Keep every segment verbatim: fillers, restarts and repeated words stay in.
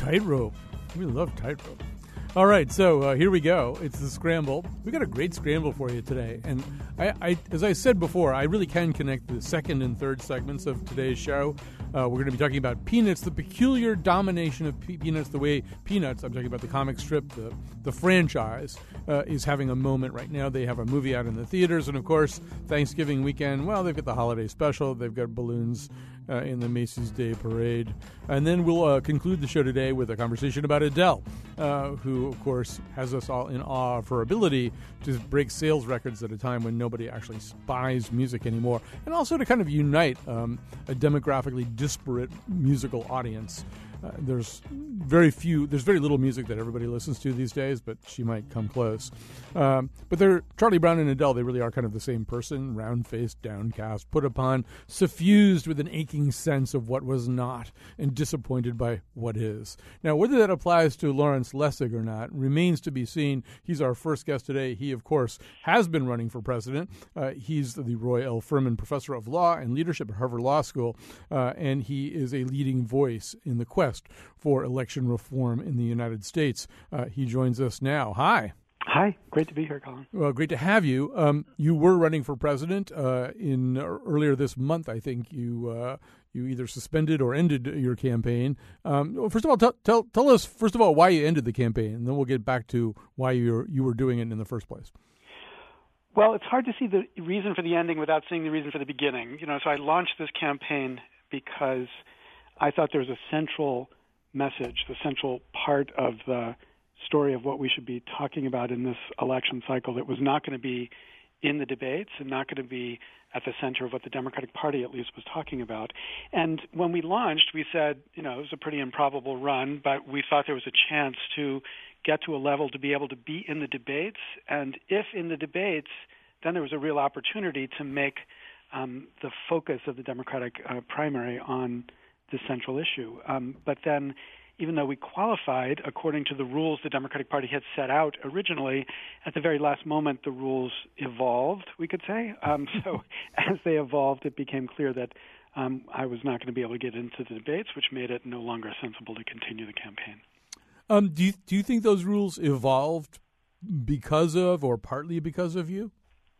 Tightrope. We love Tightrope. All right, so uh, here we go. It's the Scramble. We got a great Scramble for you today. And I, I, as I said before, I really can connect the second and third segments of today's show. Uh, we're going to be talking about Peanuts, the peculiar domination of Pe- Peanuts, the way Peanuts, I'm talking about the comic strip, the, the franchise, uh, is having a moment right now. They have a movie out in the theaters. And, of course, Thanksgiving weekend, well, they've got the holiday special. They've got balloons uh, in the Macy's Day Parade. And then we'll uh, conclude the show today with a conversation about Adele, uh, who, of course, has us all in awe of her ability to break sales records at a time when nobody actually buys music anymore, and also to kind of unite um, a demographically disparate musical audience. Uh, there's very few, there's very little music that everybody listens to these days, but she might come close. Um, but they're Charlie Brown and Adele. They really are kind of the same person, round-faced, downcast, put upon, suffused with an aching sense of what was not, and disappointed by what is. Now, whether that applies to Lawrence Lessig or not remains to be seen. He's our first guest today. He, of course, has been running for president. Uh, he's the Roy L. Furman Professor of Law and Leadership at Harvard Law School, uh, and he is a leading voice in the quest for election reform in the United States. Uh, he joins us now. Hi. Hi. Great to be here, Colin. Well, great to have you. Um, you were running for president uh, in uh, earlier this month. I think you uh, you either suspended or ended your campaign. Um, first of all, t- tell tell us first of all why you ended the campaign, and then we'll get back to why you you were doing it in the first place. Well, it's hard to see the reason for the ending without seeing the reason for the beginning. You know, so I launched this campaign because I thought there was a central message, the central part of the story of what we should be talking about in this election cycle that was not going to be in the debates and not going to be at the center of what the Democratic Party at least was talking about. And when we launched, we said, you know, it was a pretty improbable run, but we thought there was a chance to get to a level to be able to be in the debates. And if in the debates, then there was a real opportunity to make um, the focus of the Democratic uh, primary on the central issue. Um, but then, even though we qualified according to the rules the Democratic Party had set out originally, at the very last moment the rules evolved, we could say. Um, so as they evolved, it became clear that um, I was not going to be able to get into the debates, which made it no longer sensible to continue the campaign. Um, do you, do you think those rules evolved because of or partly because of you?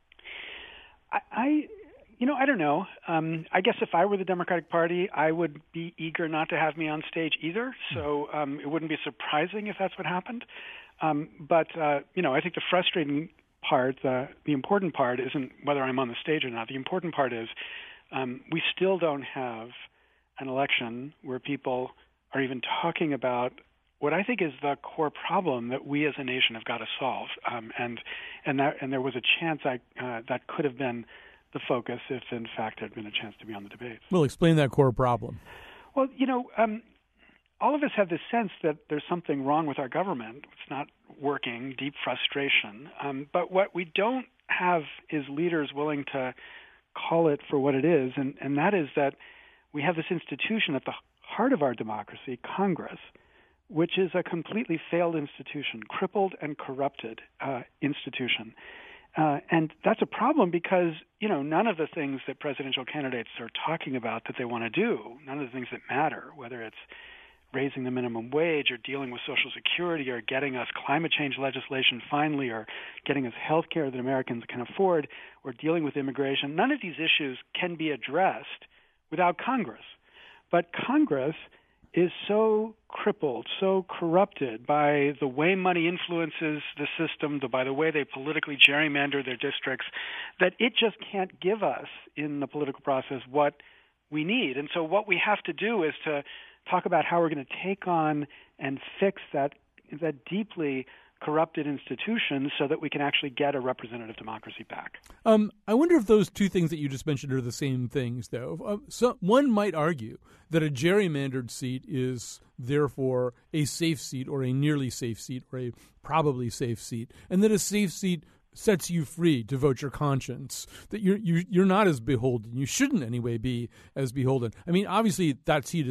I... I You know, I don't know. Um, I guess if I were the Democratic Party, I would be eager not to have me on stage either. So um, it wouldn't be surprising if that's what happened. Um, but, uh, you know, I think the frustrating part, uh, the important part isn't whether I'm on the stage or not. The important part is um, we still don't have an election where people are even talking about what I think is the core problem that we as a nation have got to solve. Um, and and that, and there was a chance I, uh, that could have been the focus if, in fact, there had been a chance to be on the debates. Well, explain that core problem. Well, you know, um, all of us have this sense that there's something wrong with our government. It's not working, deep frustration. Um, but what we don't have is leaders willing to call it for what it is, and, and that is that we have this institution at the heart of our democracy, Congress, which is a completely failed institution, crippled and corrupted uh, institution. Uh, and that's a problem because, you know, none of the things that presidential candidates are talking about that they want to do, none of the things that matter, whether it's raising the minimum wage or dealing with Social Security or getting us climate change legislation finally or getting us health care that Americans can afford or dealing with immigration, none of these issues can be addressed without Congress. But Congress is so crippled, so corrupted by the way money influences the system, by the way they politically gerrymander their districts, that it just can't give us in the political process what we need. And so what we have to do is to talk about how we're going to take on and fix that that deeply corrupted institutions so that we can actually get a representative democracy back. Um, I wonder if those two things that you just mentioned are the same things, though. Uh, so one might argue that a gerrymandered seat is therefore a safe seat or a nearly safe seat or a probably safe seat, and that a safe seat sets you free to vote your conscience, that you're, you, you're not as beholden. You shouldn't anyway be as beholden. I mean, obviously that seat is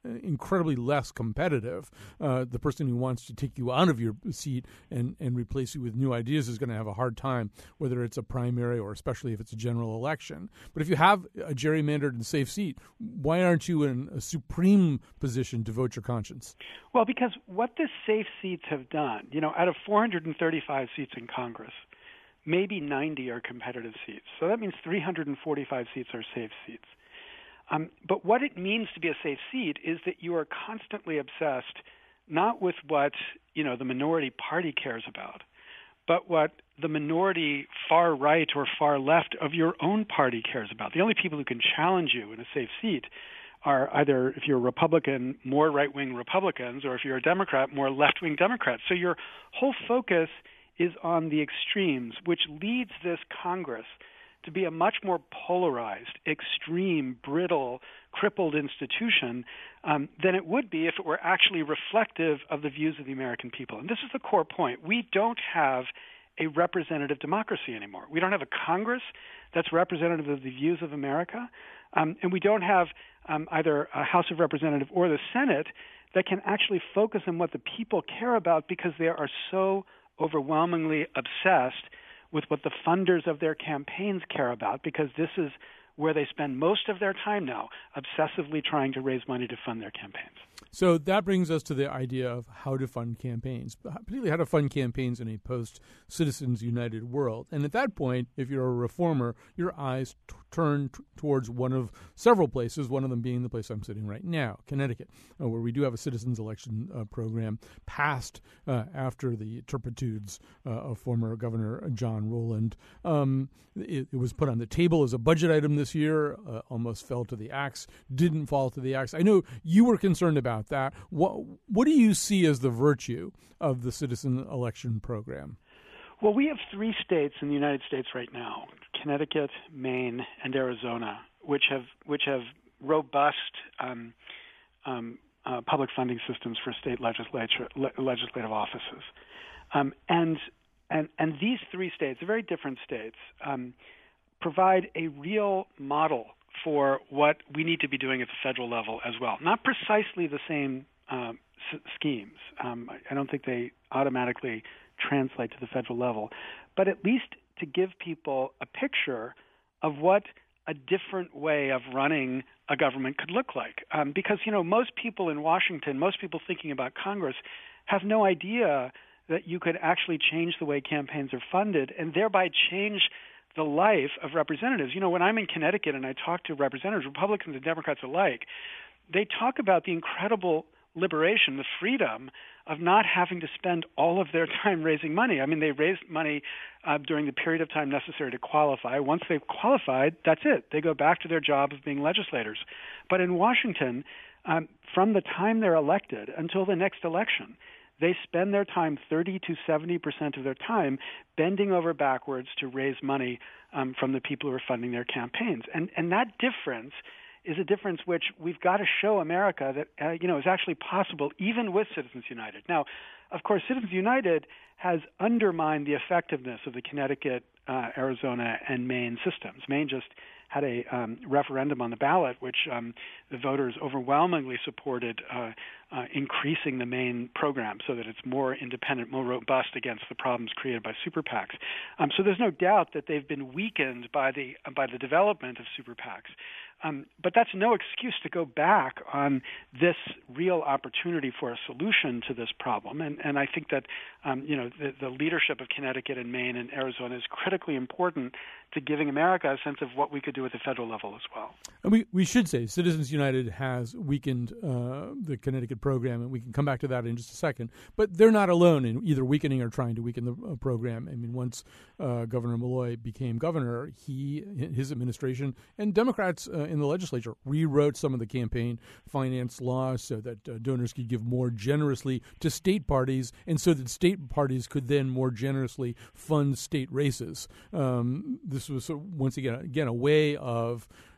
incredibly less competitive. Uh, the person who wants to take you out of your seat and, and replace you with new ideas is going to have a hard time, whether it's a primary or especially if it's a general election. But if you have a gerrymandered and safe seat, why aren't you in a supreme position to vote your conscience? Well, because what the safe seats have done, you know, out of four hundred thirty-five seats in Congress, maybe ninety are competitive seats. So that means three hundred forty-five seats are safe seats. Um, but what it means to be a safe seat is that you are constantly obsessed not with what, you know, the minority party cares about, but what the minority far right or far left of your own party cares about. The only people who can challenge you in a safe seat are either, if you're a Republican, more right-wing Republicans, or if you're a Democrat, more left-wing Democrats. So your whole focus is on the extremes, which leads this Congress to be a much more polarized, extreme, brittle, crippled institution um, than it would be if it were actually reflective of the views of the American people. And this is the core point. We don't have a representative democracy anymore. We don't have a Congress that's representative of the views of America, um, and we don't have um, either a House of Representatives or the Senate that can actually focus on what the people care about because they are so overwhelmingly obsessed with what the funders of their campaigns care about, because this is where they spend most of their time now, obsessively trying to raise money to fund their campaigns. So that brings us to the idea of how to fund campaigns, particularly how to fund campaigns in a post-Citizens United world. And at that point, if you're a reformer, your eyes t- turn t- towards one of several places, one of them being the place I'm sitting right now, Connecticut, uh, where we do have a citizens election uh, program passed uh, after the turpitudes uh, of former Governor John Rowland. Um, it, it was put on the table as a budget item this year, uh, almost fell to the axe, didn't fall to the axe. I know you were concerned about that. What what do you see as the virtue of the citizen election program? Well, we have three states in the United States right now: Connecticut, Maine, and Arizona, which have which have robust um, um, uh, public funding systems for state legislature le- legislative offices. Um, and and and these three states, they're very different states, um, provide a real model for what we need to be doing at the federal level as well. Not precisely the same um, s- schemes. Um, I, I don't think they automatically translate to the federal level, but at least to give people a picture of what a different way of running a government could look like. Um, because, you know, most people in Washington, most people thinking about Congress have no idea that you could actually change the way campaigns are funded and thereby change the life of representatives. You know, when I'm in Connecticut and I talk to representatives, Republicans and Democrats alike, they talk about the incredible liberation, the freedom of not having to spend all of their time raising money. I mean, they raised money uh, during the period of time necessary to qualify. Once they've qualified, that's it. They go back to their job of being legislators. But in Washington, um, from the time they're elected until the next election, they spend their time, thirty to seventy percent of their time, bending over backwards to raise money um, from the people who are funding their campaigns. And and that difference is a difference which we've got to show America that, uh, you know, is actually possible even with Citizens United. Now, of course, Citizens United has undermined the effectiveness of the Connecticut, uh, Arizona, and Maine systems. Maine just had a um, referendum on the ballot, which um, the voters overwhelmingly supported uh, uh, increasing the Maine program so that it's more independent, more robust against the problems created by super PACs. Um, so there's no doubt that they've been weakened by the uh, by the development of super PACs. Um, but that's no excuse to go back on this real opportunity for a solution to this problem. And, and I think that, um, you know, the, the leadership of Connecticut and Maine and Arizona is critically important to giving America a sense of what we could do at the federal level as well. And we, we should say Citizens United has weakened uh, the Connecticut program, and we can come back to that in just a second. But they're not alone in either weakening or trying to weaken the uh, program. I mean, once uh, Governor Malloy became governor, he, his administration, and Democrats uh, in the legislature rewrote some of the campaign finance laws so that uh, donors could give more generously to state parties, and so that state parties could then more generously fund state races. Um, this was, once again, again, a way of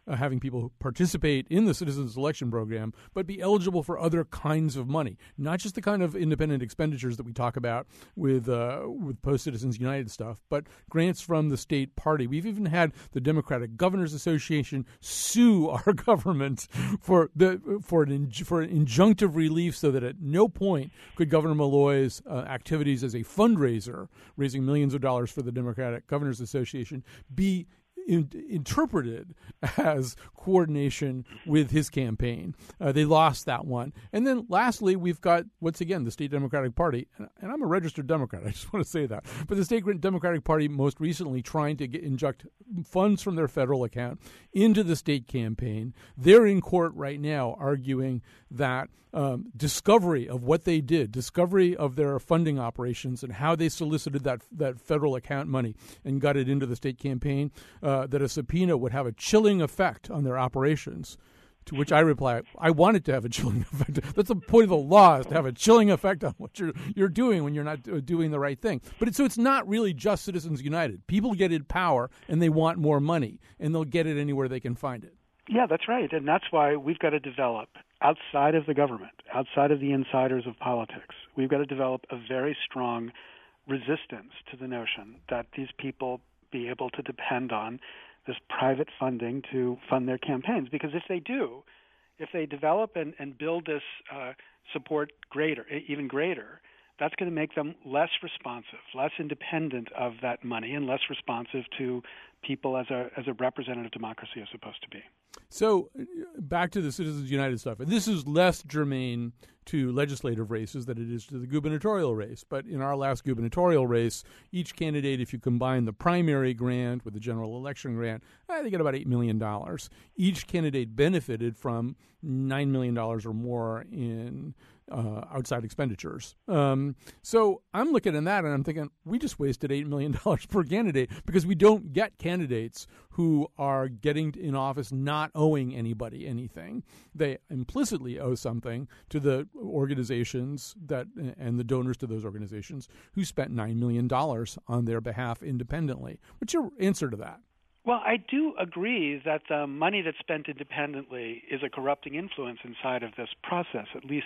uh, having people participate in the Citizens Election Program, but be eligible for other kinds of money, not just the kind of independent expenditures that we talk about with uh, with Post-Citizens United stuff, but grants from the state party. We've even had the Democratic Governors Association sue our government for the for an for an injunctive relief, so that at no point could Governor Malloy's uh, activities as a fundraiser, raising millions of dollars for the Democratic Governors Association, be in, interpreted as coordination with his campaign. Uh, they lost that one. And then lastly, we've got, once again, the State Democratic Party. And, and I'm a registered Democrat. I just want to say that. But the State Democratic Party most recently trying to get, inject funds from their federal account into the state campaign. They're in court right now arguing that um, discovery of what they did, discovery of their funding operations and how they solicited that that federal account money and got it into the state campaign, uh, that a subpoena would have a chilling effect on their operations. To which I reply, I want it to have a chilling effect. That's the point of the law, is to have a chilling effect on what you're you're doing when you're not doing the right thing. But it's, so it's not really just Citizens United. People get in power and they want more money, and they'll get it anywhere they can find it. Yeah, that's right. And that's why we've got to develop, outside of the government, outside of the insiders of politics, we've got to develop a very strong resistance to the notion that these people be able to depend on this private funding to fund their campaigns. Because if they do, if they develop and, and build this uh, support greater, even greater, that's going to make them less responsive, less independent of that money, and less responsive to people as a as a representative democracy is supposed to be. So back to the Citizens United stuff. And this is less germane to legislative races than it is to the gubernatorial race. But in our last gubernatorial race, each candidate, if you combine the primary grant with the general election grant, eh, they get about eight million dollars. Each candidate benefited from nine million dollars or more in uh, outside expenditures. Um, so I'm looking at that and I'm thinking, we just wasted eight million dollars per candidate because we don't get candidates who are getting in office not owing anybody anything. They implicitly owe something to the organizations that and the donors to those organizations who spent nine million dollars on their behalf independently. What's your answer to that? Well, I do agree that the money that's spent independently is a corrupting influence inside of this process, at least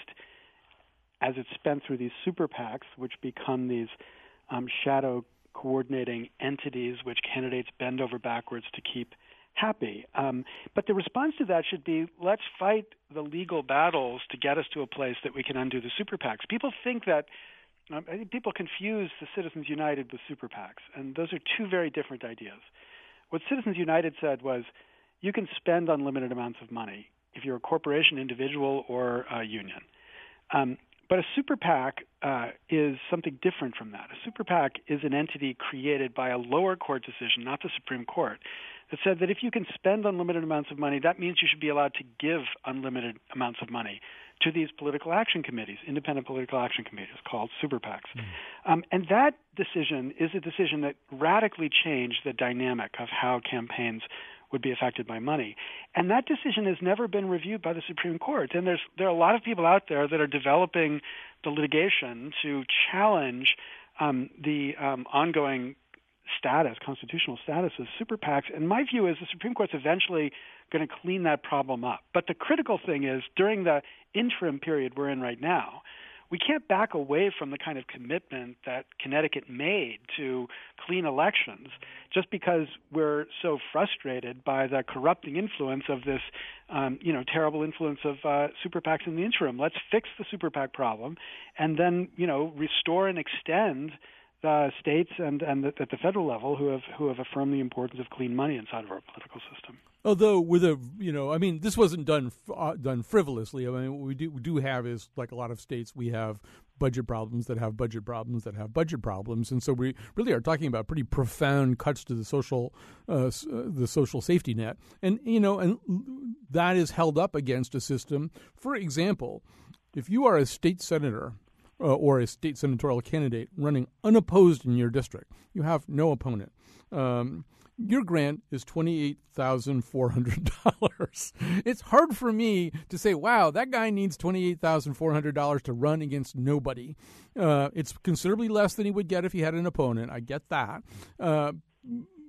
as it's spent through these super PACs, which become these um, shadow coordinating entities which candidates bend over backwards to keep happy. Um, but the response to that should be, let's fight the legal battles to get us to a place that we can undo the super PACs. People think that, um, I think people confuse the Citizens United with super PACs, and those are two very different ideas. What Citizens United said was, you can spend unlimited amounts of money if you're a corporation, individual, or a union. Um, but a super PAC uh, is something different from that. A super PAC is an entity created by a lower court decision, not the Supreme Court, that said that if you can spend unlimited amounts of money, that means you should be allowed to give unlimited amounts of money to these political action committees, independent political action committees called super PACs. Mm. Um, and that decision is a decision that radically changed the dynamic of how campaigns would be affected by money. And that decision has never been reviewed by the Supreme Court. And there's there are a lot of people out there that are developing the litigation to challenge um, the um, ongoing status, constitutional status of super PACs. And my view is the Supreme Court's eventually going to clean that problem up. But the critical thing is, during the interim period we're in right now, we can't back away from the kind of commitment that Connecticut made to clean elections just because we're so frustrated by the corrupting influence of this, um, you know, terrible influence of uh, super PACs in the interim. Let's fix the super PAC problem and then, you know, restore and extend the states and, and the, at the federal level who have who have affirmed the importance of clean money inside of our political system. Although with a, you know, I mean, this wasn't done uh, done frivolously. I mean, what we do we do have is, like a lot of states, we have budget problems that have budget problems that have budget problems, and so we really are talking about pretty profound cuts to the social uh, the social safety net, and you know, and that is held up against a system. For example, if you are a state senator uh, or a state senatorial candidate running unopposed in your district, you have no opponent. Um, Your grant is twenty-eight thousand four hundred dollars. It's hard for me to say, wow, that guy needs twenty-eight thousand four hundred dollars to run against nobody. Uh, it's considerably less than he would get if he had an opponent. I get that. Uh,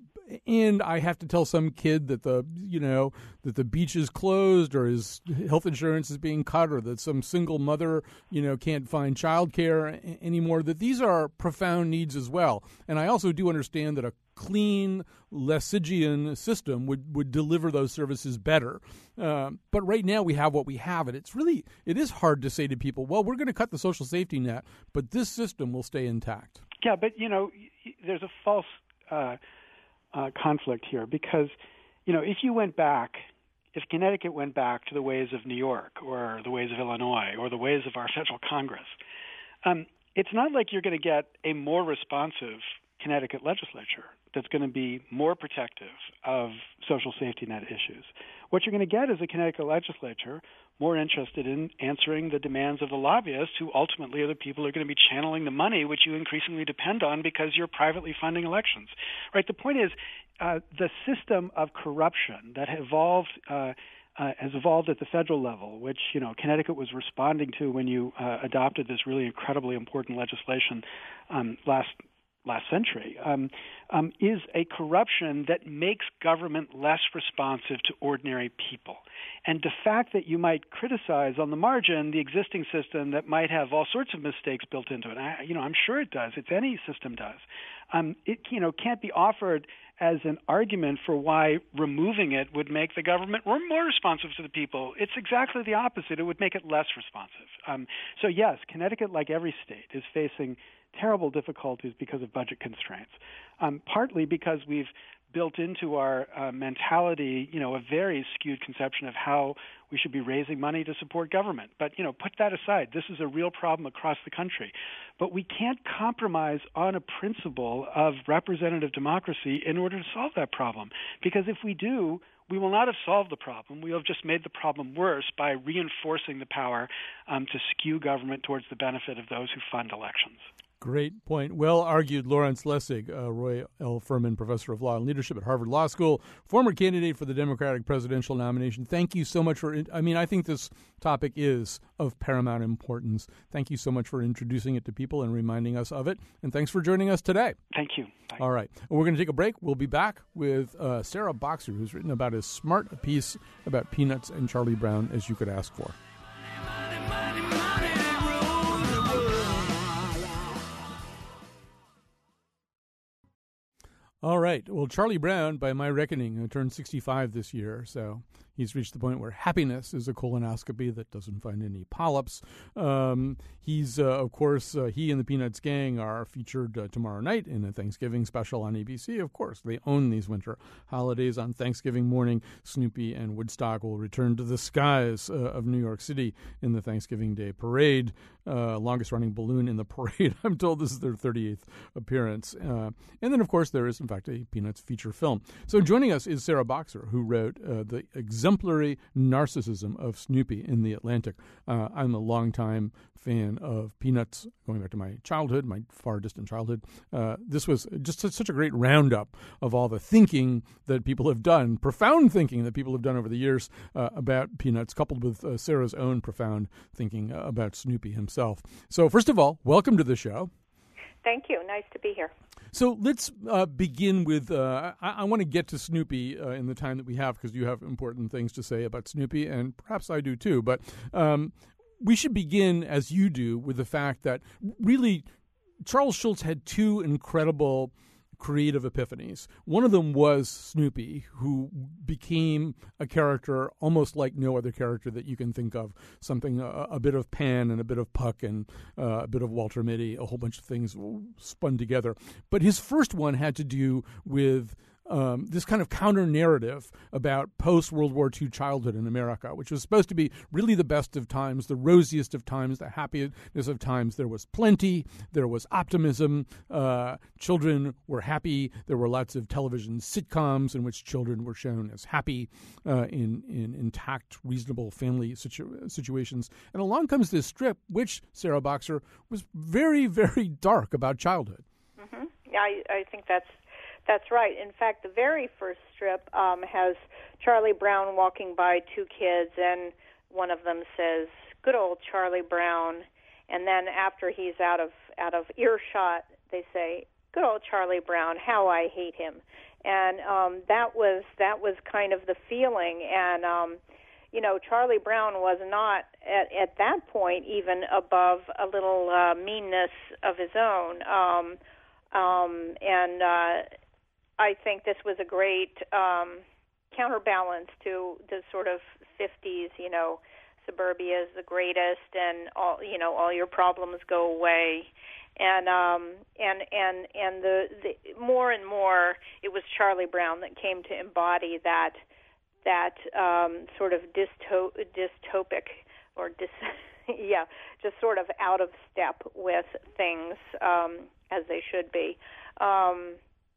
and I have to tell some kid that the you know that the beach is closed or his health insurance is being cut or that some single mother you know can't find childcare a- anymore, that these are profound needs as well. And I also do understand that a clean Lesigian system would, would deliver those services better. Uh, but right now we have what we have, and it's really, it is hard to say to people, well, we're going to cut the social safety net, but this system will stay intact. Yeah, but, you know, there's a false uh, uh, conflict here because, you know, if you went back, if Connecticut went back to the ways of New York or the ways of Illinois or the ways of our federal Congress, um, it's not like you're going to get a more responsive Connecticut legislature that's going to be more protective of social safety net issues. What you're going to get is a Connecticut legislature more interested in answering the demands of the lobbyists who ultimately are the people who are going to be channeling the money which you increasingly depend on because you're privately funding elections. Right? The point is uh, the system of corruption that evolved uh, Uh, has evolved at the federal level, which, you know, Connecticut was responding to when you uh, adopted this really incredibly important legislation um, last last century, um, um, is a corruption that makes government less responsive to ordinary people. And the fact that you might criticize on the margin the existing system that might have all sorts of mistakes built into it, I, you know, I'm sure it does. It's any system does. Um, it, you know, can't be offered as an argument for why removing it would make the government more responsive to the people. It's exactly the opposite. It would make it less responsive. Um, so yes, Connecticut, like every state, is facing terrible difficulties because of budget constraints, um, partly because we've built into our uh, mentality, you know, a very skewed conception of how we should be raising money to support government. But, you know, put that aside. This is a real problem across the country. But we can't compromise on a principle of representative democracy in order to solve that problem. Because if we do, we will not have solved the problem. We will have just made the problem worse by reinforcing the power um, to skew government towards the benefit of those who fund elections. Great point. Well argued, Lawrence Lessig, uh, Roy L. Furman, professor of law and leadership at Harvard Law School, former candidate for the Democratic presidential nomination. Thank you so much for, I mean, I think this topic is of paramount importance. Thank you so much for introducing it to people and reminding us of it. And thanks for joining us today. Thank you. Bye. All right. We're going to take a break. We'll be back with uh, Sarah Boxer, who's written about as smart a piece about Peanuts and Charlie Brown as you could ask for. All right. Well, Charlie Brown, by my reckoning, turned sixty-five this year, so he's reached the point where happiness is a colonoscopy that doesn't find any polyps. Um, he's, uh, of course, uh, he and the Peanuts gang are featured uh, tomorrow night in a Thanksgiving special on A B C. Of course, they own these winter holidays. On Thanksgiving morning, Snoopy and Woodstock will return to the skies uh, of New York City in the Thanksgiving Day Parade. Uh, longest-running balloon in the parade. I'm told this is their thirty-eighth appearance. Uh, and then, of course, there is, in fact, a Peanuts feature film. So joining us is Sarah Boxer, who wrote uh, The Exemplary Narcissism of Snoopy in The Atlantic. Uh, I'm a longtime fan of Peanuts, going back to my childhood, my far-distant childhood. Uh, this was just such a great roundup of all the thinking that people have done, profound thinking that people have done over the years uh, about Peanuts, coupled with uh, Sarah's own profound thinking uh, about Snoopy himself. So, first of all, welcome to the show. Thank you. Nice to be here. So let's uh, begin with, uh, I, I want to get to Snoopy uh, in the time that we have, because you have important things to say about Snoopy, and perhaps I do too. But um, we should begin, as you do, with the fact that really Charles Schulz had two incredible creative epiphanies. One of them was Snoopy, who became a character almost like no other character that you can think of. Something, a, a bit of Pan and a bit of Puck and uh, a bit of Walter Mitty, a whole bunch of things spun together. But his first one had to do with Um, this kind of counter-narrative about post-World War Two childhood in America, which was supposed to be really the best of times, the rosiest of times, the happiest of times. There was plenty. There was optimism. Uh, children were happy. There were lots of television sitcoms in which children were shown as happy uh, in, in intact, reasonable family situ- situations. And along comes this strip, which, Sarah Boxer, was very, very dark about childhood. Mm-hmm. Yeah, I, I think that's That's right. In fact, the very first strip um, has Charlie Brown walking by two kids, and one of them says, "Good old Charlie Brown." And then after he's out of out of earshot, they say, "Good old Charlie Brown, how I hate him." and um, that was that was kind of the feeling. And um, you know, Charlie Brown was not at, at that point even above a little uh, meanness of his own. Um, um, and uh, I think this was a great um, counterbalance to the sort of fifties, you know, suburbia is the greatest, and all you know, all your problems go away. And um, and and and the, the more and more, it was Charlie Brown that came to embody that that um, sort of dysto- dystopic or dis- yeah, just sort of out of step with things um, as they should be. Um,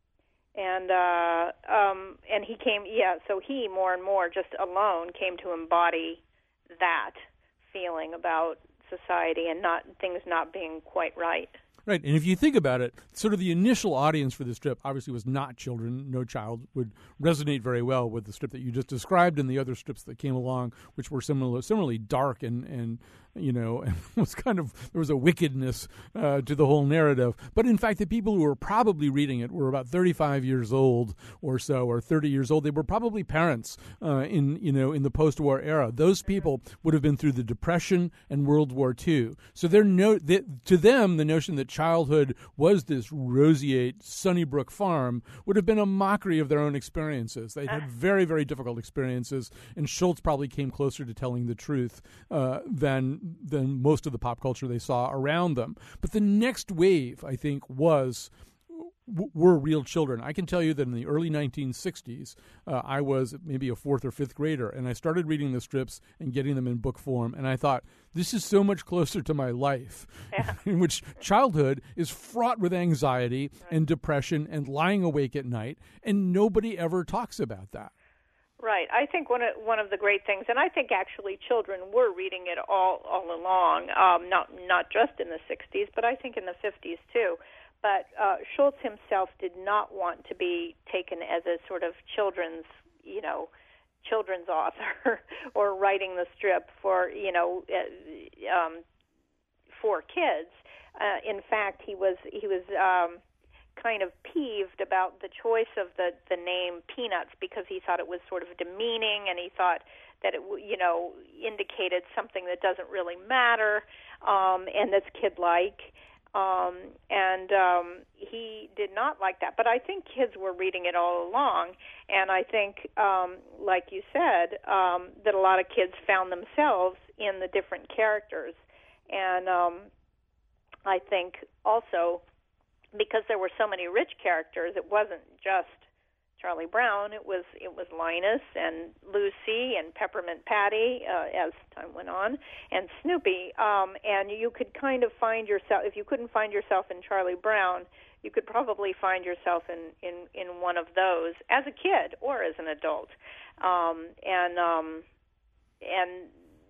and uh, um, and he came, yeah. So he more and more, just alone, came to embody that feeling about society and not things not being quite right. Right, and if you think about it, sort of the initial audience for this strip obviously was not children. No child would resonate very well with the strip that you just described and the other strips that came along, which were similar, similarly dark and, and you know, and was kind of, there was a wickedness uh, to the whole narrative. But in fact, the people who were probably reading it were about thirty-five years old or so, or thirty years old. They were probably parents uh, in, you know, in the post-war era. Those people would have been through the Depression and World War Two. So they're no, they, to them, the notion that childhood was this roseate Sunnybrook farm would have been a mockery of their own experiences. They had very, very difficult experiences, and Schulz probably came closer to telling the truth uh, than than most of the pop culture they saw around them. But the next wave, I think, was w- were real children. I can tell you that in the early nineteen sixties, uh, I was maybe a fourth or fifth grader, and I started reading the strips and getting them in book form, and I thought, this is so much closer to my life, yeah. in which childhood is fraught with anxiety right. and depression and lying awake at night, and nobody ever talks about that. Right. I think one of one of the great things, and I think actually children were reading it all all along, um, not not just in the sixties, but I think in the fifties too. But uh, Schulz himself did not want to be taken as a sort of children's, you know, children's author or writing the strip for, you know, uh, um, for kids. Uh, in fact, he was he was. Um, kind of peeved about the choice of the, the name Peanuts because he thought it was sort of demeaning, and he thought that it, you know, indicated something that doesn't really matter, um, and that's kid-like. Um, and um, he did not like that. But I think kids were reading it all along, and I think, um, like you said, um, that a lot of kids found themselves in the different characters. And um, I think also, because there were so many rich characters, it wasn't just Charlie Brown. It was it was Linus and Lucy and Peppermint Patty uh, as time went on, and Snoopy. Um, and you could kind of find yourself, if you couldn't find yourself in Charlie Brown, you could probably find yourself in, in, in one of those as a kid or as an adult. Um, and um, and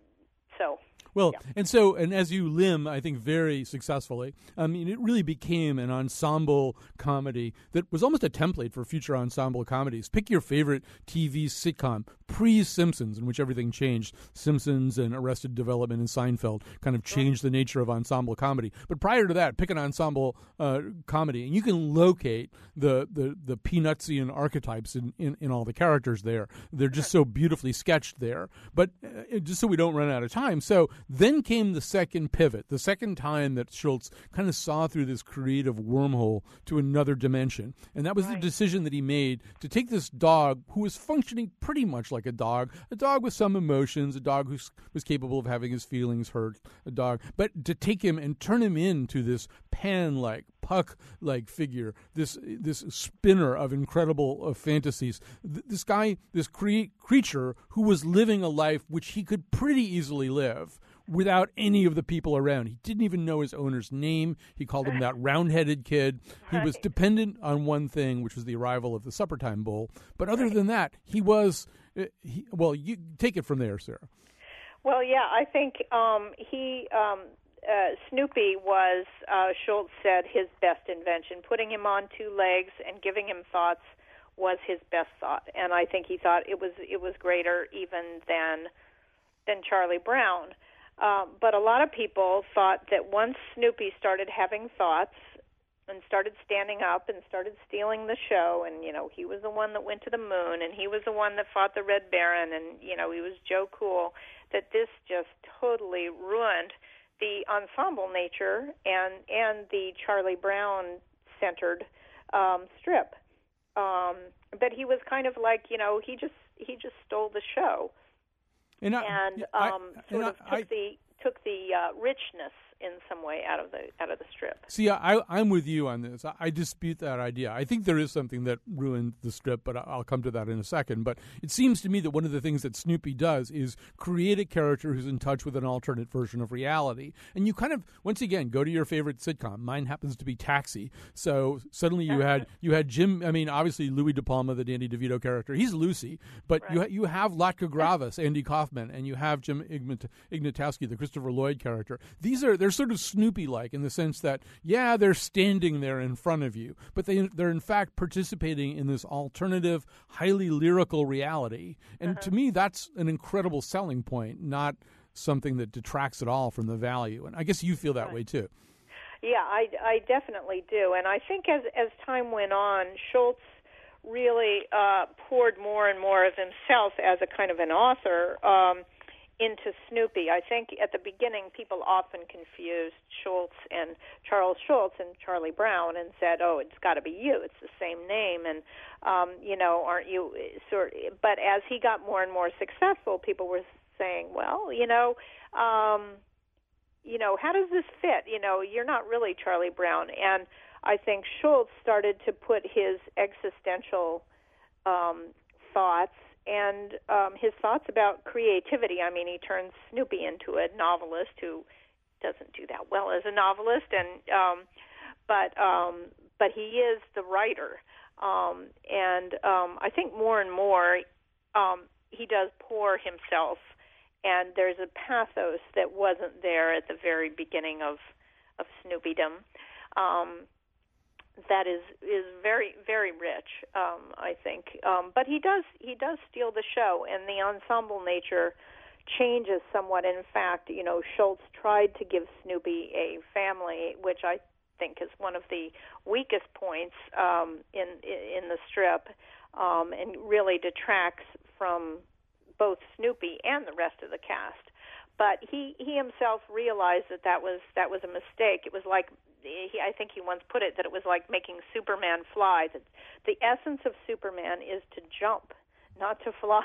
so... Well, yeah. and so, and as you limn, I think, very successfully, I mean, it really became an ensemble comedy that was almost a template for future ensemble comedies. Pick your favorite T V sitcom, pre-Simpsons, in which everything changed. Simpsons and Arrested Development and Seinfeld kind of changed the nature of ensemble comedy. But prior to that, pick an ensemble uh, comedy, and you can locate the, the, the Peanutsian archetypes in, in, in all the characters there. They're just so beautifully sketched there. But uh, just so we don't run out of time, so then came the second pivot, the second time that Schulz kind of saw through this creative wormhole to another dimension. And that was right. the decision that he made to take this dog who was functioning pretty much like a dog, a dog with some emotions, a dog who was capable of having his feelings hurt, a dog, but to take him and turn him into this Pan-like, Puck-like figure, this this spinner of incredible uh, fantasies. Th- this guy, this cre- creature who was living a life which he could pretty easily live without any of the people around. He didn't even know his owner's name. He called him that round-headed kid. He right. was dependent on one thing, which was the arrival of the Suppertime Bowl. But other right. than that, he was, uh, he, well, you take it from there, Sarah. Well, yeah, I think um, he... Um, Uh, Snoopy was, uh, Schulz said, his best invention. Putting him on two legs and giving him thoughts was his best thought, and I think he thought it was it was greater even than than Charlie Brown. Um, but a lot of people thought that once Snoopy started having thoughts, and started standing up and started stealing the show. And, you know, he was the one that went to the moon, and he was the one that fought the Red Baron, and, you know, he was Joe Cool, that this just totally ruined the ensemble nature and, and the Charlie Brown-centered um, strip. Um, but he was kind of like, you know, he just he just stole the show. And, I, and um, I, sort and of I, took I, the took the uh, richness in some way out of the out of the strip. See, I, I'm with you on this. I, I dispute that idea. I think there is something that ruined the strip, but I'll come to that in a second. But it seems to me that one of the things that Snoopy does is create a character who's in touch with an alternate version of reality. And you kind of, once again, go to your favorite sitcom. Mine happens to be Taxi. So suddenly you had you had Jim, I mean, obviously Louis De Palma, the Danny DeVito character. He's Lucy. But right. you, you have Latka Gravis, Andy Kaufman, and you have Jim Ignat- Ignatowski, the Christopher Lloyd character. These are, they're sort of Snoopy-like in the sense that, yeah, they're standing there in front of you, but they, they're in fact participating in this alternative, highly lyrical reality. And uh-huh. to me, that's an incredible selling point, not something that detracts at all from the value. And I guess you feel that right. way, too. Yeah, I, I definitely do. And I think as, as time went on, Schulz really uh, poured more and more of himself as a kind of an author um into Snoopy. I think at the beginning people often confused Schulz and Charles Schulz and Charlie Brown and said, "Oh, it's got to be you. It's the same name." And um, you know, aren't you sort? But as he got more and more successful, people were saying, "Well, you know, um, you know, how does this fit? You know, you're not really Charlie Brown." And I think Schulz started to put his existential um, thoughts and um, his thoughts about creativity. I mean, he turns Snoopy into a novelist who doesn't do that well as a novelist, and um, but um, but he is the writer. Um, and um, I think more and more um, he does pour himself, and there's a pathos that wasn't there at the very beginning of of Snoopydom. Um, that is is very very rich, um, I think. Um, but he does he does steal the show, and the ensemble nature changes somewhat. In fact, you know, Schulz tried to give Snoopy a family, which I think is one of the weakest points um, in in the strip, um, and really detracts from both Snoopy and the rest of the cast. But he, he himself realized that that was that was a mistake. It was like he, I think he once put it that it was like making Superman fly. That the essence of Superman is to jump, not to fly.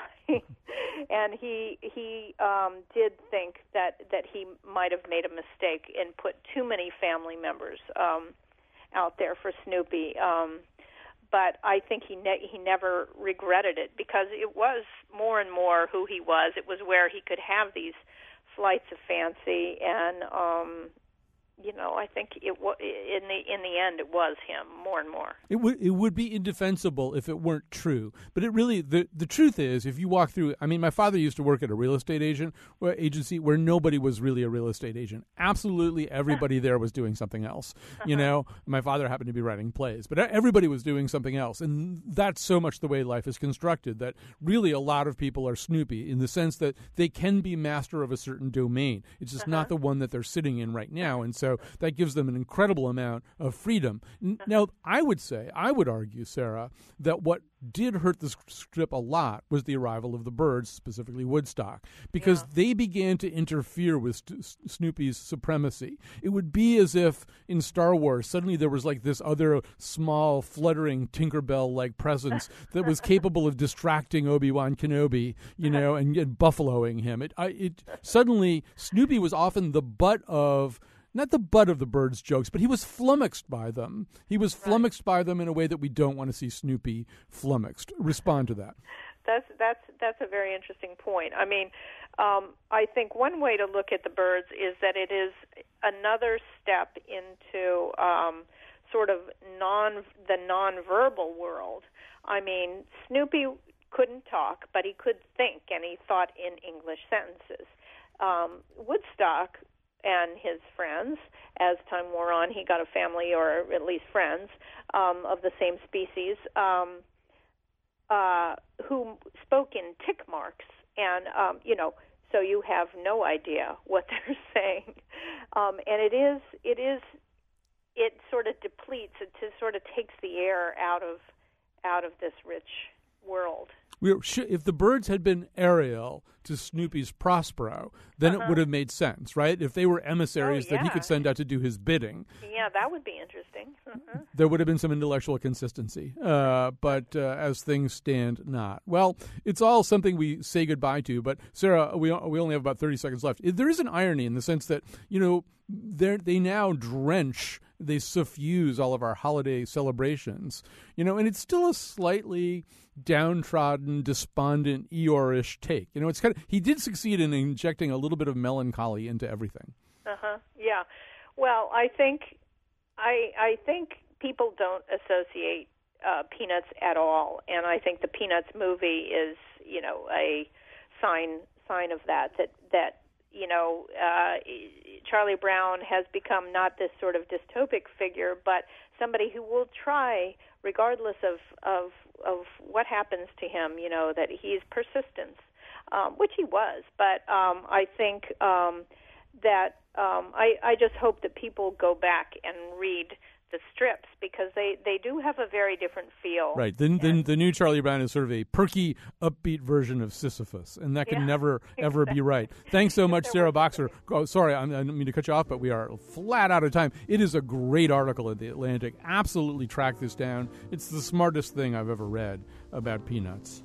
And he he um, did think that, that he might have made a mistake and put too many family members um, out there for Snoopy. Um, but I think he ne- he never regretted it, because it was more and more who he was. It was where he could have these flights of fancy, and um, you know, I think it wa- in the in the end it was him more and more. It would it would be indefensible if it weren't true. But it really the the truth is, if you walk through, I mean, my father used to work at a real estate agent or agency where nobody was really a real estate agent. Absolutely everybody there was doing something else. You know, my father happened to be writing plays, but everybody was doing something else, and that's so much the way life is constructed that really a lot of people are Snoopy in the sense that they can be master of a certain domain. It's just uh-huh. not the one that they're sitting in right now, and so. So that gives them an incredible amount of freedom. Now, I would say, I would argue, Sarah, that what did hurt the strip a lot was the arrival of the Byrds, specifically Woodstock, because yeah. they began to interfere with St- Snoopy's supremacy. It would be as if in Star Wars, suddenly there was like this other small, fluttering Tinkerbell-like presence that was capable of distracting Obi-Wan Kenobi, you know, and, and buffaloing him. It, I, it suddenly, Snoopy was often the butt of... Not the butt of the Byrds' jokes, but he was flummoxed by them. He was flummoxed right. by them in a way that we don't want to see Snoopy flummoxed. Respond to that. That's that's that's a very interesting point. I mean, um, I think one way to look at the Byrds is that it is another step into um, sort of non the nonverbal world. I mean, Snoopy couldn't talk, but he could think, and he thought in English sentences. Um, Woodstock and his friends, as time wore on, he got a family, or at least friends, um, of the same species, um, uh, who spoke in tick marks. And, um, you know, so you have no idea what they're saying. Um, and it is, it is, it sort of depletes. It just sort of takes the air out of out of this rich world. We were, if the Byrds had been Ariel to Snoopy's Prospero, then uh-huh. it would have made sense, right? If they were emissaries oh, yeah. that he could send out to do his bidding. Yeah, that would be interesting. Uh-huh. There would have been some intellectual consistency. Uh, but uh, as things stand, not. Well, it's all something we say goodbye to. But, Sarah, we we only have about thirty seconds left. There is an irony in the sense that, you know, they now drench, they suffuse all of our holiday celebrations, you know, and it's still a slightly downtrodden, despondent, Eeyore-ish take. You know, it's kind of, he did succeed in injecting a little bit of melancholy into everything. Uh-huh, yeah. Well, I think, I, I think people don't associate uh, Peanuts at all, and I think the Peanuts movie is, you know, a sign sign of that, that, that you know, uh, Charlie Brown has become not this sort of dystopic figure, but somebody who will try, regardless of, of, of what happens to him, you know, that he's persistence, um, which he was. But um, I think um, that um, I, I just hope that people go back and read the strips, because they, they do have a very different feel. Right. The, the, the new Charlie Brown is sort of a perky, upbeat version of Sisyphus, and that can yeah, never, ever exactly. be right. Thanks so much, Sarah Boxer. Oh, sorry, I didn't mean to cut you off, but we are flat out of time. It is a great article in The Atlantic. Absolutely track this down. It's the smartest thing I've ever read about Peanuts.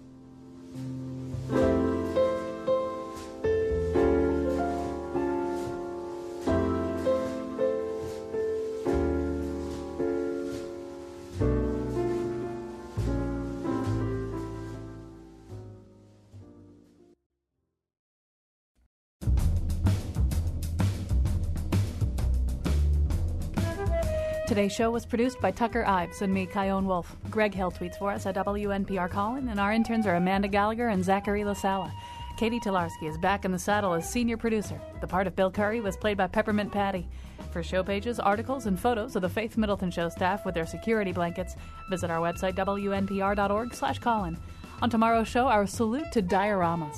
Today's show was produced by Tucker Ives and me, Kyone Wolf. Greg Hill tweets for us at W N P R Colin, and our interns are Amanda Gallagher and Zachary LaSala. Katie Tolarski is back in the saddle as senior producer. The part of Bill Curry was played by Peppermint Patty. For show pages, articles, and photos of the Faith Middleton Show staff with their security blankets, visit our website, W N P R dot org slash Colin. On tomorrow's show, our salute to dioramas.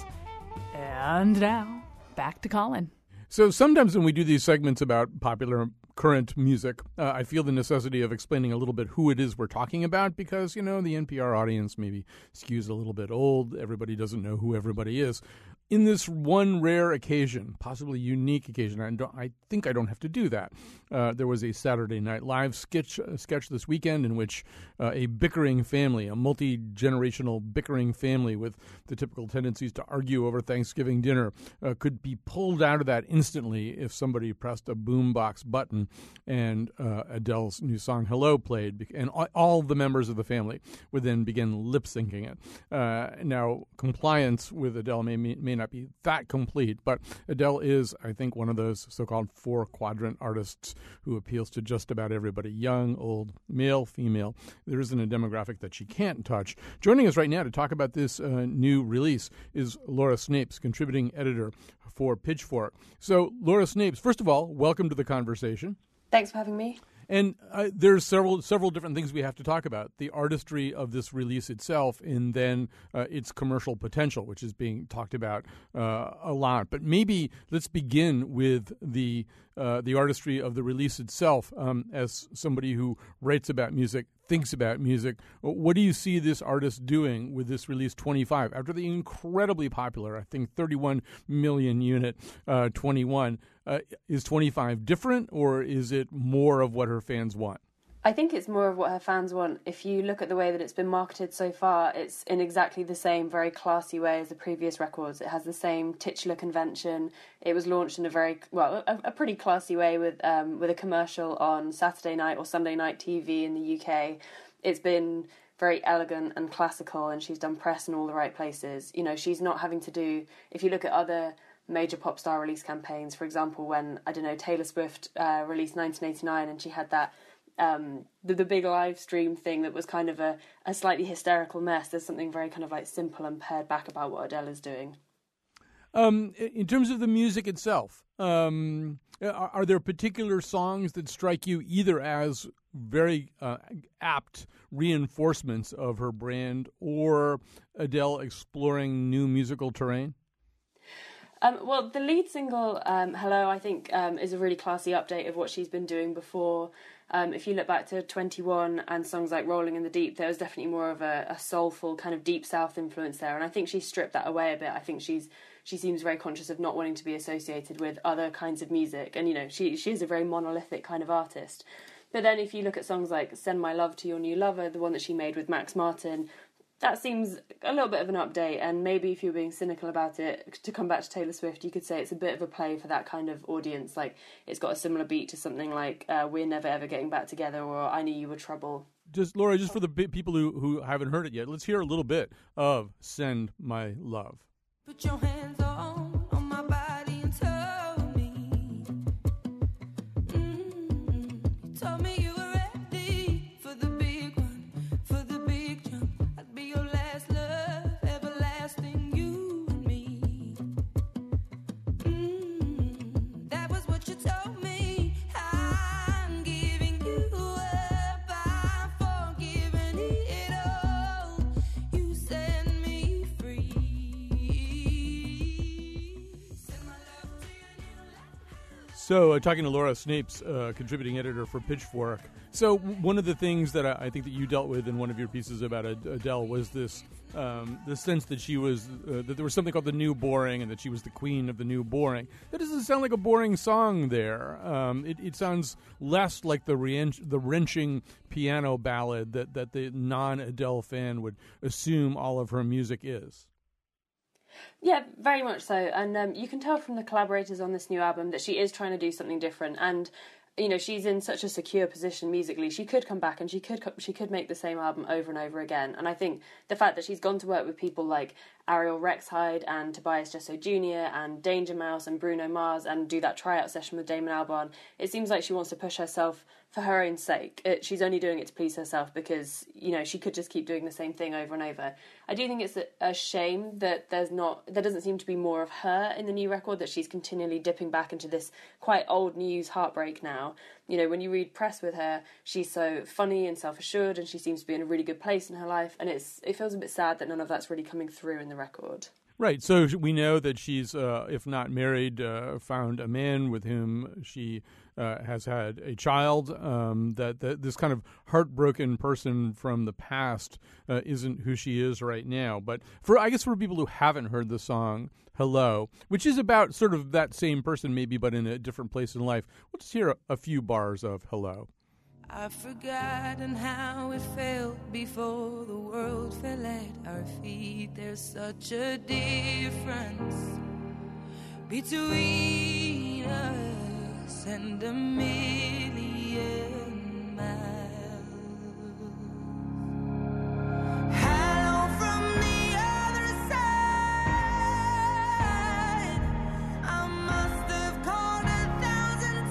And now, back to Colin. So sometimes when we do these segments about popular current music, uh, I feel the necessity of explaining a little bit who it is we're talking about, because, you know, the N P R audience maybe skews a little bit old. Everybody doesn't know who everybody is. In this one rare occasion, possibly unique occasion, I, don't, I think I don't have to do that. Uh, there was a Saturday Night Live sketch, uh, sketch this weekend in which uh, a bickering family, a multi-generational bickering family with the typical tendencies to argue over Thanksgiving dinner, uh, could be pulled out of that instantly if somebody pressed a boombox button and uh, Adele's new song Hello played, and all the members of the family would then begin lip-syncing it. Uh, now, compliance with Adele may, may not be that complete, but Adele is, I think, one of those so-called four-quadrant artists who appeals to just about everybody, young, old, male, female. There isn't a demographic that she can't touch. Joining us right now to talk about this uh, new release is Laura Snapes, contributing editor for Pitchfork. So, Laura Snapes, first of all, welcome to the conversation. Thanks for having me. And uh, there's several several different things we have to talk about. The artistry of this release itself, and then uh, its commercial potential, which is being talked about uh, a lot. But maybe let's begin with the uh, the artistry of the release itself. Um, as somebody who writes about music, thinks about music, what do you see this artist doing with this release twenty-five? After the incredibly popular, I think, thirty-one million unit uh, twenty-one, uh, is twenty-five different, or is it more of what her fans want? I think it's more of what her fans want. If you look at the way that it's been marketed so far, it's in exactly the same very classy way as the previous records. It has the same titular convention. It was launched in a very, well, a, a pretty classy way with um, with a commercial on Saturday night or Sunday night T V in the U K. It's been very elegant and classical, and she's done press in all the right places. You know, she's not having to do, if you look at other major pop star release campaigns, for example, when, I don't know, Taylor Swift uh, released nineteen eighty-nine and she had that Um, the, the big live stream thing that was kind of a, a slightly hysterical mess. There's something very kind of like simple and pared back about what Adele is doing. Um, in terms of the music itself, um, are, are there particular songs that strike you either as very uh, apt reinforcements of her brand or Adele exploring new musical terrain? Um, well, the lead single, um, Hello, I think um, is a really classy update of what she's been doing before. Um, if you look back to twenty-one and songs like Rolling in the Deep, there was definitely more of a, a soulful kind of deep south influence there. And I think she's stripped that away a bit. I think she's she seems very conscious of not wanting to be associated with other kinds of music. And, you know, she she is a very monolithic kind of artist. But then if you look at songs like Send My Love to Your New Lover, the one that she made with Max Martin, that seems a little bit of an update. And maybe if you're being cynical about it, to come back to Taylor Swift, you could say it's a bit of a play for that kind of audience. Like, it's got a similar beat to something like uh, We're Never Ever Getting Back Together, or I Knew You Were Trouble. Just, Laura, just for the people who, who haven't heard it yet, let's hear a little bit of Send My Love. Put your hands on, on my body and tell me. Mm-hmm. You told me you were ready for the big one, for the big jump. I'd be your last love, everlasting, you and me. Mm-hmm. That was what you told me. I'm giving you up, I'm forgiving it all. You set me free. So, uh, talking to Laura Snapes, uh, contributing editor for Pitchfork. So, w- one of the things that I, I think that you dealt with in one of your pieces about Ad- Adele was this um, the sense that she was uh, that there was something called the new boring, and that she was the queen of the new boring. That doesn't sound like a boring song. There, um, it, it sounds less like the re- the wrenching piano ballad that that the non-Adele fan would assume all of her music is. Yeah, very much so. And um, you can tell from the collaborators on this new album that she is trying to do something different. And, you know, she's in such a secure position musically. She could come back and she could she could make the same album over and over again. And I think the fact that she's gone to work with people like Ariel Rexhide and Tobias Jesso Junior and Danger Mouse and Bruno Mars and do that tryout session with Damon Albarn, it seems like she wants to push herself for her own sake. It, she's only doing it to please herself because, you know, she could just keep doing the same thing over and over. I do think it's a, a shame that there's not, there doesn't seem to be more of her in the new record, that she's continually dipping back into this quite old news heartbreak now. You know, when you read press with her, she's so funny and self-assured, and she seems to be in a really good place in her life, and it's it feels a bit sad that none of that's really coming through in the record. Right, so we know that she's, uh, if not married, uh, found a man with whom she uh, has had a child. Um, that, that this kind of heartbroken person from the past uh, isn't who she is right now. But for I guess for people who haven't heard the song Hello, which is about sort of that same person maybe, but in a different place in life, we'll just hear a, a few bars of Hello. I've forgotten how it felt before the world fell at our feet. There's such a difference between us and a million miles. Hello from the other side. I must have called a thousand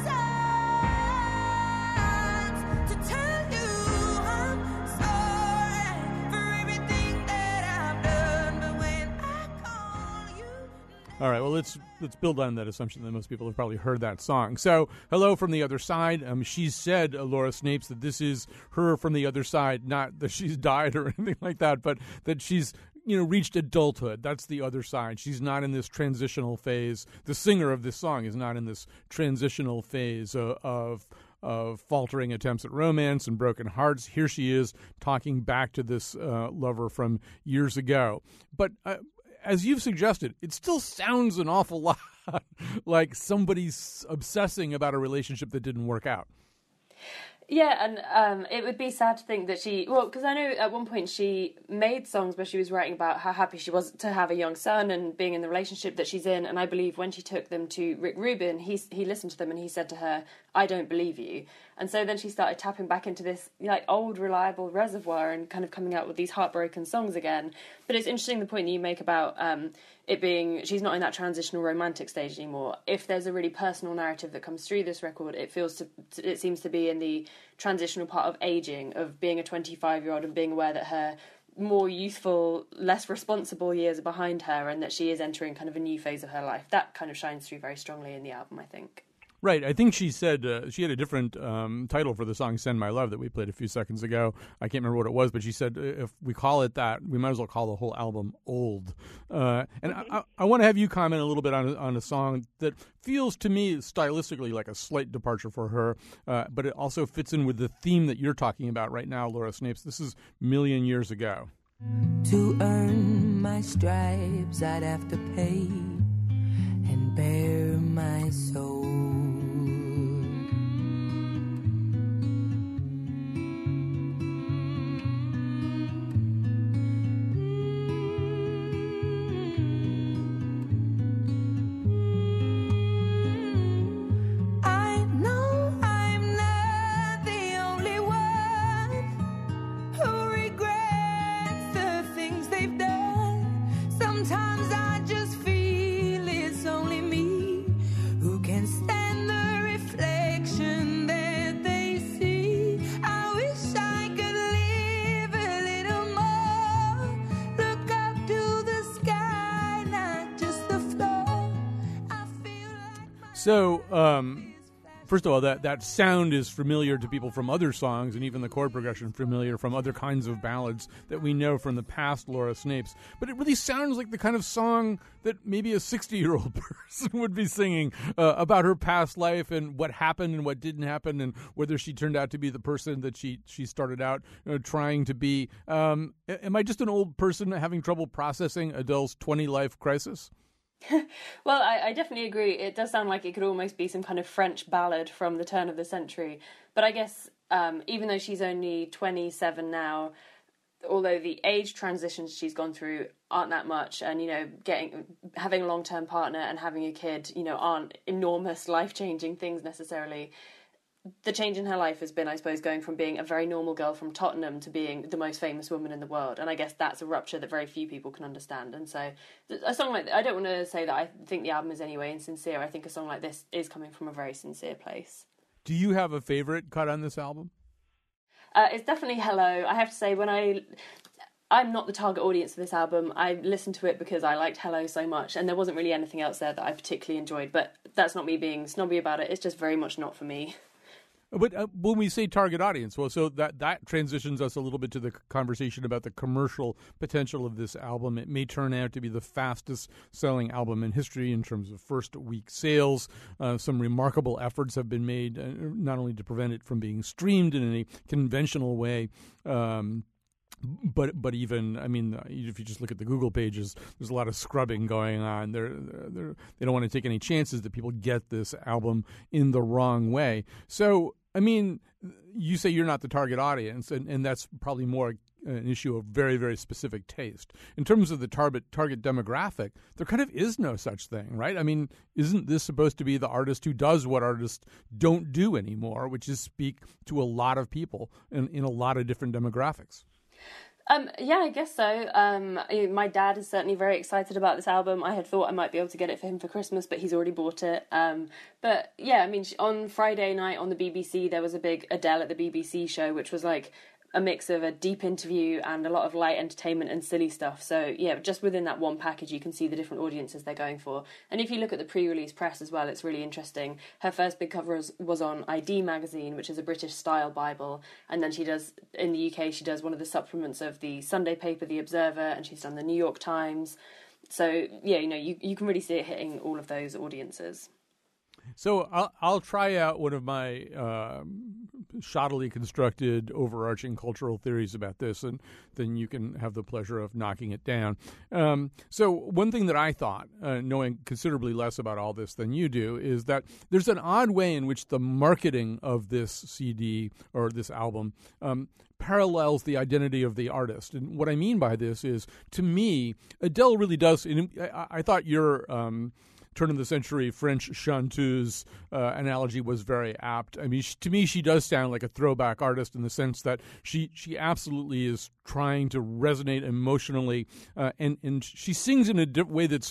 times to tell you I'm sorry for everything that I've done, but when I call you... All right, well, let's let's build on that assumption that most people have probably heard that song. So, Hello from the Other Side. Um, she's said, uh, Laura Snapes, that this is her from the other side, not that she's died or anything like that, but that she's, you know, reached adulthood. That's the other side. She's not in this transitional phase. The singer of this song is not in this transitional phase of, of of faltering attempts at romance and broken hearts. Here she is talking back to this uh, lover from years ago. But uh, as you've suggested, it still sounds an awful lot like somebody's obsessing about a relationship that didn't work out. Yeah, and um, it would be sad to think that she... Well, because I know at one point she made songs where she was writing about how happy she was to have a young son and being in the relationship that she's in, and I believe when she took them to Rick Rubin, he he listened to them and he said to her, I don't believe you. And so then she started tapping back into this like old, reliable reservoir and kind of coming out with these heartbroken songs again. But it's interesting the point that you make about um, it being... She's not in that transitional romantic stage anymore. If there's a really personal narrative that comes through this record, it feels to... It seems to be in the transitional part of aging, of being a twenty-five-year-old and being aware that her more youthful, less responsible years are behind her and that she is entering kind of a new phase of her life. That kind of shines through very strongly in the album, I think. Right. I think she said uh, she had a different um, title for the song "Send My Love" that we played a few seconds ago. I can't remember what it was, but she said uh, if we call it that, we might as well call the whole album "Old." Uh, and mm-hmm. I, I want to have you comment a little bit on a, on a song that feels to me stylistically like a slight departure for her, uh, but it also fits in with the theme that you're talking about right now, Laura Snapes. This is "Million Years Ago." To earn my stripes, I'd have to pay and bare my soul. I know I'm not the only one who regrets the things they've done. Sometimes I just feel it's only me who can stand the reflection that they see. I wish I could live a little more, look up to the sky, not just the floor. I feel like my So, um, first of all, that, that sound is familiar to people from other songs, and even the chord progression familiar from other kinds of ballads that we know from the past, Laura Snapes. But it really sounds like the kind of song that maybe a sixty-year-old person would be singing uh, about her past life and what happened and what didn't happen and whether she turned out to be the person that she, she started out uh, trying to be. Um, am I just an old person having trouble processing Adele's twenty-life crisis? Well, I, I definitely agree. It does sound like it could almost be some kind of French ballad from the turn of the century. But I guess um, even though she's only twenty-seven now, although the age transitions she's gone through aren't that much, and, you know, getting having a long-term partner and having a kid, you know, aren't enormous life-changing things necessarily. The change in her life has been, I suppose, going from being a very normal girl from Tottenham to being the most famous woman in the world. And I guess that's a rupture that very few people can understand. And so a song like, I don't want to say that I think the album is anyway insincere. I think a song like this is coming from a very sincere place. Do you have a favorite cut on this album? Uh, it's definitely Hello. I have to say, when I... I'm not the target audience for this album. I listened to it because I liked Hello so much, and there wasn't really anything else there that I particularly enjoyed. But that's not me being snobby about it. It's just very much not for me. But uh, when we say target audience, well, so that, that transitions us a little bit to the conversation about the commercial potential of this album. It may turn out to be the fastest-selling album in history in terms of first-week sales. Uh, some remarkable efforts have been made, uh, not only to prevent it from being streamed in any conventional way, um, But but even, I mean, if you just look at the Google pages, there's a lot of scrubbing going on. They're, they're, they don't want to take any chances that people get this album in the wrong way. So, I mean, you say you're not the target audience, and, and that's probably more an issue of very, very specific taste. In terms of the target target demographic, there kind of is no such thing, right? I mean, isn't this supposed to be the artist who does what artists don't do anymore, which is speak to a lot of people in, in a lot of different demographics? Um, yeah, I guess so. Um, my dad is certainly very excited about this album. I had thought I might be able to get it for him for Christmas, but he's already bought it. Um, but yeah, I mean, on Friday night on the B B C, there was a big Adele at the B B C show, which was like a mix of a deep interview and a lot of light entertainment and silly stuff. So yeah, just within that one package, you can see the different audiences they're going for. And if you look at the pre-release press as well, it's really interesting. Her first big cover was, was on I D magazine, which is a British style Bible. And then she does, in the U K, she does one of the supplements of the Sunday paper, The Observer, and she's done the New York Times. So yeah, you know, you, you can really see it hitting all of those audiences. So I'll, I'll try out one of my uh, shoddily constructed, overarching cultural theories about this, and then you can have the pleasure of knocking it down. Um, so one thing that I thought, uh, knowing considerably less about all this than you do, is that there's an odd way in which the marketing of this C D or this album um, parallels the identity of the artist. And what I mean by this is, to me, Adele really does. And I, I thought your um, turn-of-the-century French chanteuse uh, analogy was very apt. I mean, she, to me, she does sound like a throwback artist in the sense that she she absolutely is trying to resonate emotionally, uh, and, and she sings in a di- way that's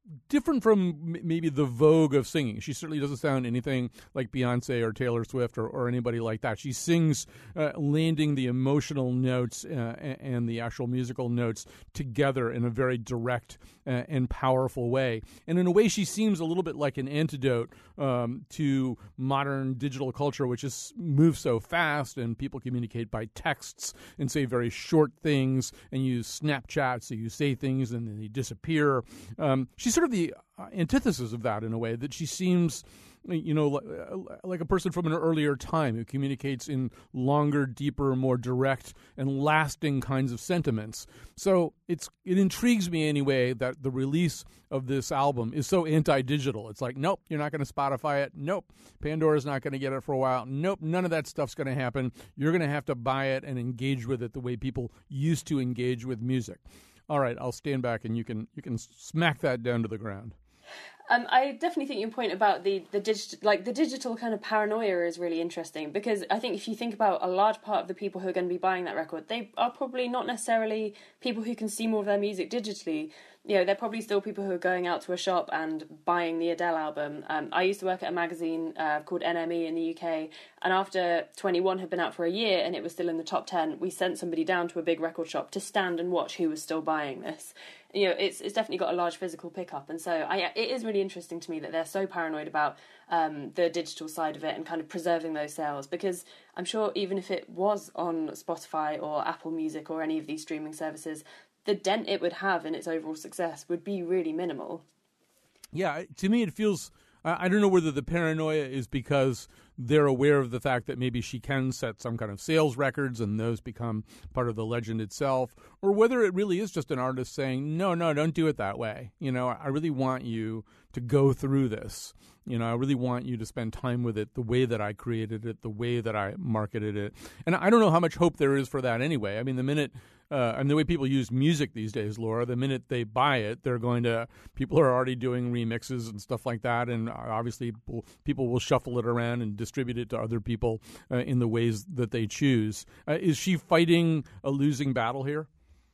different from m- maybe the vogue of singing. She certainly doesn't sound anything like Beyonce or Taylor Swift or, or anybody like that. She sings uh, landing the emotional notes uh, and, and the actual musical notes together in a very direct uh, and powerful way. And in a way, she seems a little bit like an antidote um, to modern digital culture, which is moves so fast, and people communicate by texts and say very short things and use Snapchat, so you say things and then they disappear. Um, she's sort of the antithesis of that in a way, that she seems, you know, like a person from an earlier time who communicates in longer, deeper, more direct and lasting kinds of sentiments. So it's it intrigues me anyway that the release of this album is so anti-digital. It's like, nope, you're not going to Spotify it. Nope, Pandora's not going to get it for a while. Nope, none of that stuff's going to happen. You're going to have to buy it and engage with it the way people used to engage with music. All right, I'll stand back and you can you can smack that down to the ground. Um, I definitely think your point about the the digital, like the digital kind of paranoia, is really interesting, because I think if you think about a large part of the people who are going to be buying that record, they are probably not necessarily people who consume all of their music digitally. You know, they're probably still people who are going out to a shop and buying the Adele album. Um, I used to work at a magazine uh, called N M E in the U K, and after twenty-one had been out for a year and it was still in the top ten, we sent somebody down to a big record shop to stand and watch who was still buying this. You know, it's it's definitely got a large physical pickup, and so I, it is really interesting to me that they're so paranoid about um, the digital side of it and kind of preserving those sales, because I'm sure even if it was on Spotify or Apple Music or any of these streaming services, the dent it would have in its overall success would be really minimal. Yeah, to me it feels, I don't know whether the paranoia is because they're aware of the fact that maybe she can set some kind of sales records and those become part of the legend itself, or whether it really is just an artist saying, no, no, don't do it that way. You know, I really want you to go through this. You know, I really want you to spend time with it the way that I created it, the way that I marketed it. And I don't know how much hope there is for that anyway. I mean, the minute, uh, I mean, the way people use music these days, Laura, the minute they buy it, they're going to, people are already doing remixes and stuff like that. And obviously people, people will shuffle it around and distribute it to other people uh, in the ways that they choose. Uh, is she fighting a losing battle here?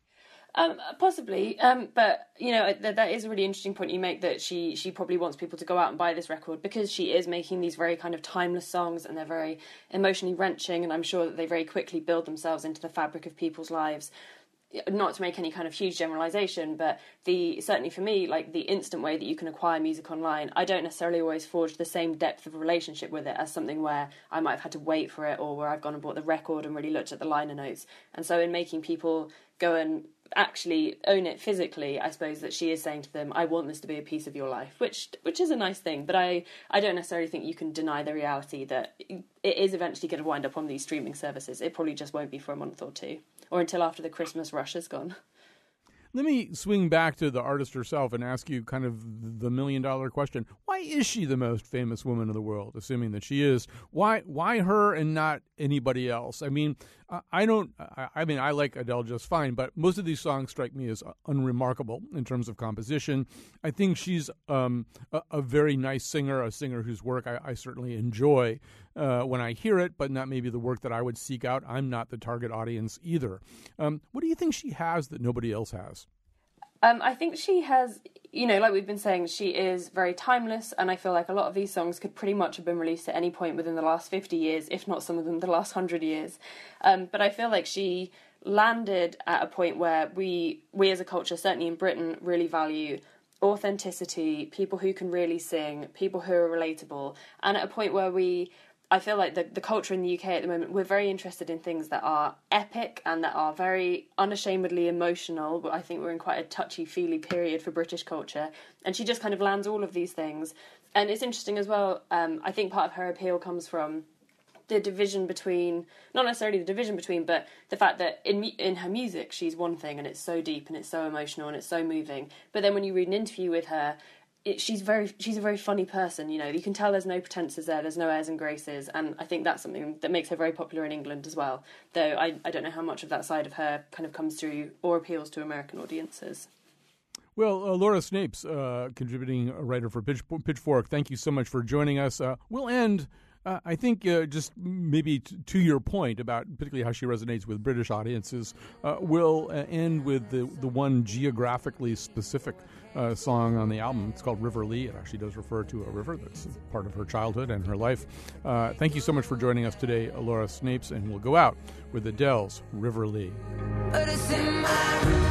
Um, possibly, um, but you know th- that is a really interesting point you make, that she she probably wants people to go out and buy this record because she is making these very kind of timeless songs, and they're very emotionally wrenching, and I'm sure that they very quickly build themselves into the fabric of people's lives. Not to make any kind of huge generalization, but the certainly for me, like the instant way that you can acquire music online, I don't necessarily always forge the same depth of relationship with it as something where I might have had to wait for it, or where I've gone and bought the record and really looked at the liner notes. And so in making people go and actually own it physically, I suppose that she is saying to them, I want this to be a piece of your life, which which is a nice thing, but I, I don't necessarily think you can deny the reality that it is eventually going to wind up on these streaming services. It probably just won't be for a month or two, or until after the Christmas rush has gone. Let me swing back to the artist herself and ask you kind of the million-dollar question. Why is she the most famous woman in the world, assuming that she is? Why why her and not anybody else? I mean, I don't – I mean, I like Adele just fine, but most of these songs strike me as unremarkable in terms of composition. I think she's um, a, a very nice singer, a singer whose work I, I certainly enjoy uh, when I hear it, but not maybe the work that I would seek out. I'm not the target audience either. Um, what do you think she has that nobody else has? Um, I think she has, you know, like we've been saying, she is very timeless, and I feel like a lot of these songs could pretty much have been released at any point within the last fifty years, if not some of them the last one hundred years. Um, but I feel like she landed at a point where we, we as a culture, certainly in Britain, really value authenticity, people who can really sing, people who are relatable, and at a point where we... I feel like the, the culture in the U K at the moment, we're very interested in things that are epic and that are very unashamedly emotional. But I think we're in quite a touchy-feely period for British culture. And she just kind of lands all of these things. And it's interesting as well, um, I think part of her appeal comes from the division between, not necessarily the division between, but the fact that in in her music, she's one thing and it's so deep and it's so emotional and it's so moving. But then when you read an interview with her, It, she's very she's a very funny person, you know. You can tell there's no pretenses there, there's no airs and graces, and I think that's something that makes her very popular in England as well. Though I, I don't know how much of that side of her kind of comes through or appeals to American audiences. Well, uh, Laura Snapes, uh, contributing writer for Pitch, Pitchfork, thank you so much for joining us. Uh, we'll end Uh, I think uh, just maybe t- to your point about particularly how she resonates with British audiences, uh, we'll uh, end with the, the one geographically specific uh, song on the album. It's called River Lee. It actually does refer to a river that's part of her childhood and her life. Uh, thank you so much for joining us today, Laura Snapes, and we'll go out with Adele's River Lee. But it's in my